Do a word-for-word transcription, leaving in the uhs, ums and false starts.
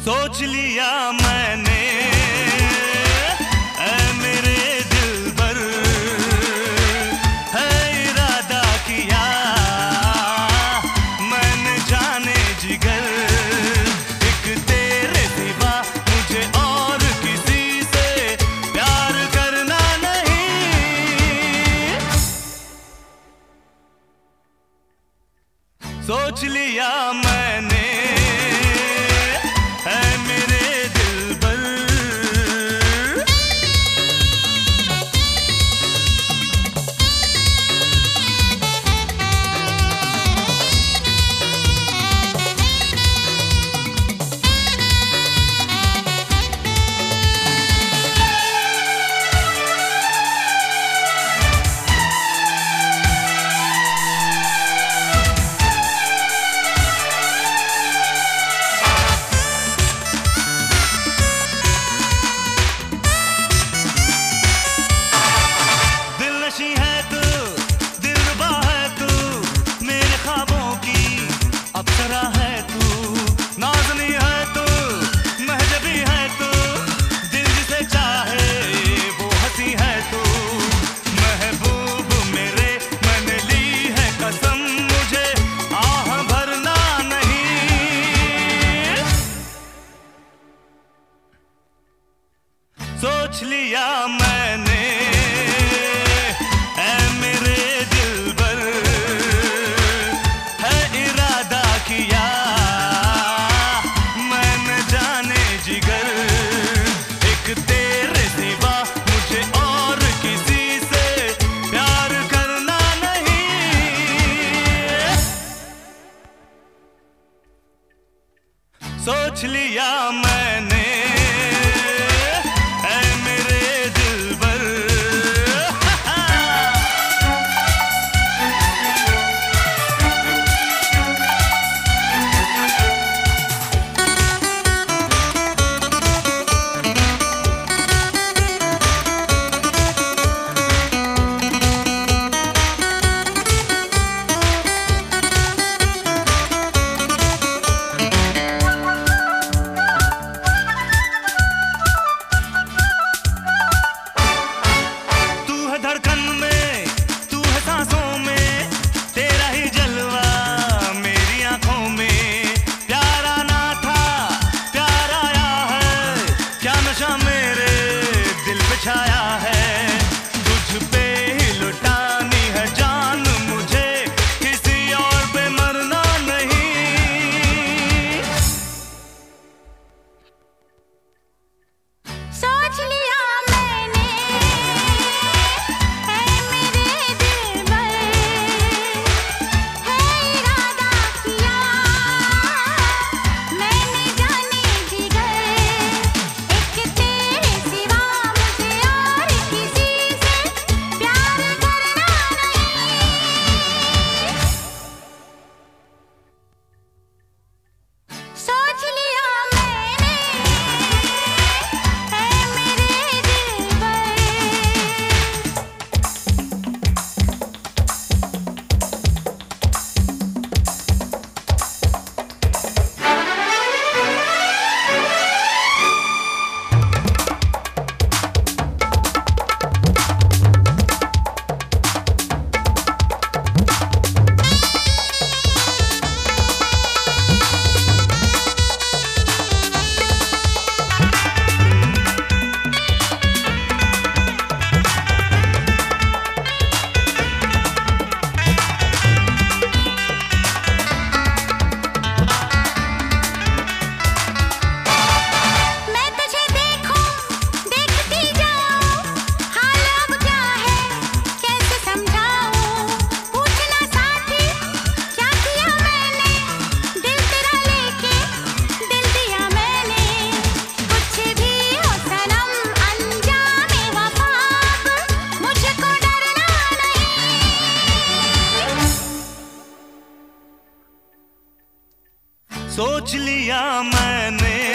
सोच लिया मैंने ऐ मेरे दिलबर, है इरादा किया मैंने जाने जिगर, एक तेरे सिवा मुझे और किसी से प्यार करना नहीं। सोच लिया मैंने है मेरे दिलबर। अप्सरा है तू, नाज़नी है तू, महजबी है तू, दिल जिसे चाहे वो हंसी है तू। महबूब मेरे मैंने ली है कसम, मुझे आह भरना नहीं। सोच लिया मैंने ऐ मेरे दिलबर, किया मैंने जाने जिगर, एक तेरे सिवा मुझे और किसी से प्यार करना नहीं। सोच लिया मैंने ऐ मेरे दिलबर। धड़कन में तू है सांसों में, तेरा ही जलवा मेरी आंखों में। प्यार आना था प्यार आया है, क्या नशा मेरे दिल पे छाया है। तुझ पे ही लुटानी है जान मुझे, किसी और पे मरना नहीं। सोच लिया सोच लिया मैंने